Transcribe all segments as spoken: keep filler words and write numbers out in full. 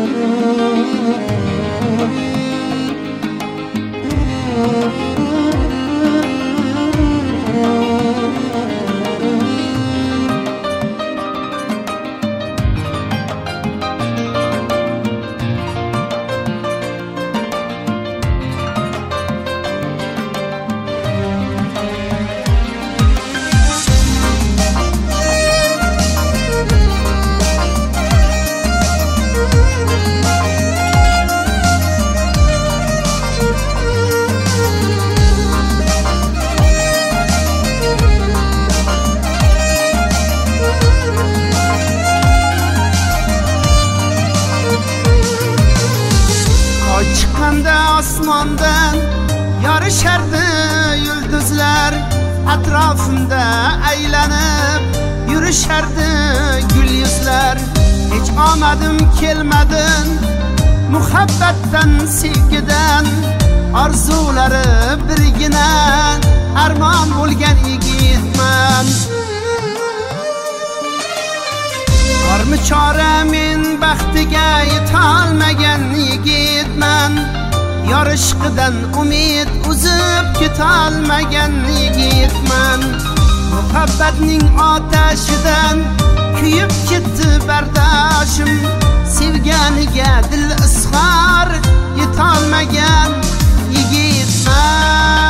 Osmondan yorishardi yulduzlar, atrofimda aylanib yurishardi gul yuzlar. Hech omadim kelmadin muhabbatdan, sevgidan, orzulari birgina armon bo'lgan yigitman. Bormi chora men baxtiga yetolmagan yigitman. Yorishqidan umid uzib ketolmagan yigitman. Muhabbatning otashidan kuyib ketdi bardoshim. Sevganiga dil izhor yetolmagan yigitman.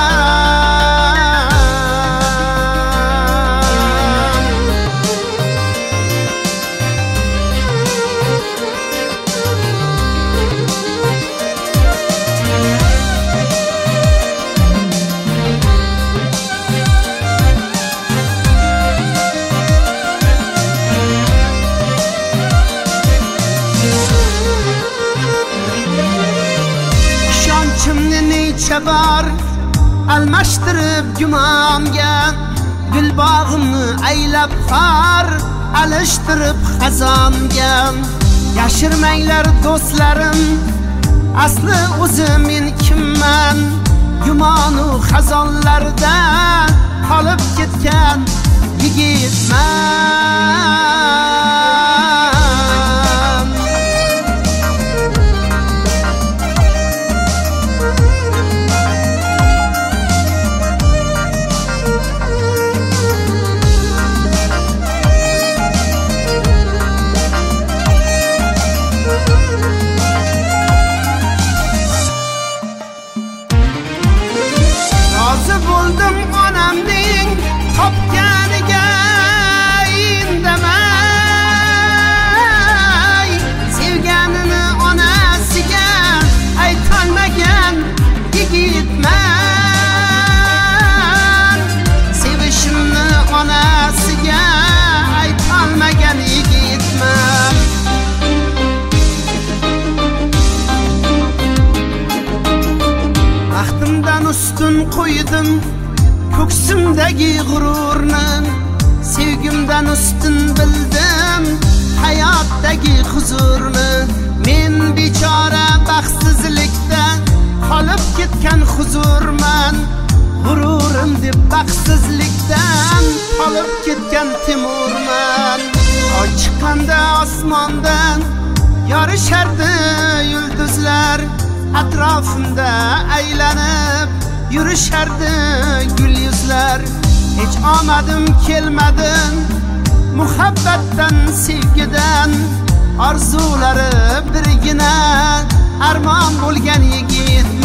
Bor almashtirib gumonga, gul bog'imni aylab xor alishtirib xazonga. Yashirmanglar do'stlarim, asli o'zi men kimman? Gumonu xazonlarda qolib ketgan yigitman. Ustun qo'ydim ko'ksimdagi g'ururni, sevgimdan ustun bildim hayotdagi huzurni. Men bechora baxtsizlikda qolib ketgan huzurman. G'ururim deb baxtsizlikdan qolib ketgan Temurman. Oy chiqqanda osmondan yorishardi yulduzlar, atrofimda aylanib yurishardi gul yuzlar. Hech omadim kelmadin muhabbatdan, sevgidan, orzulari birgina armon bo'lgan yigit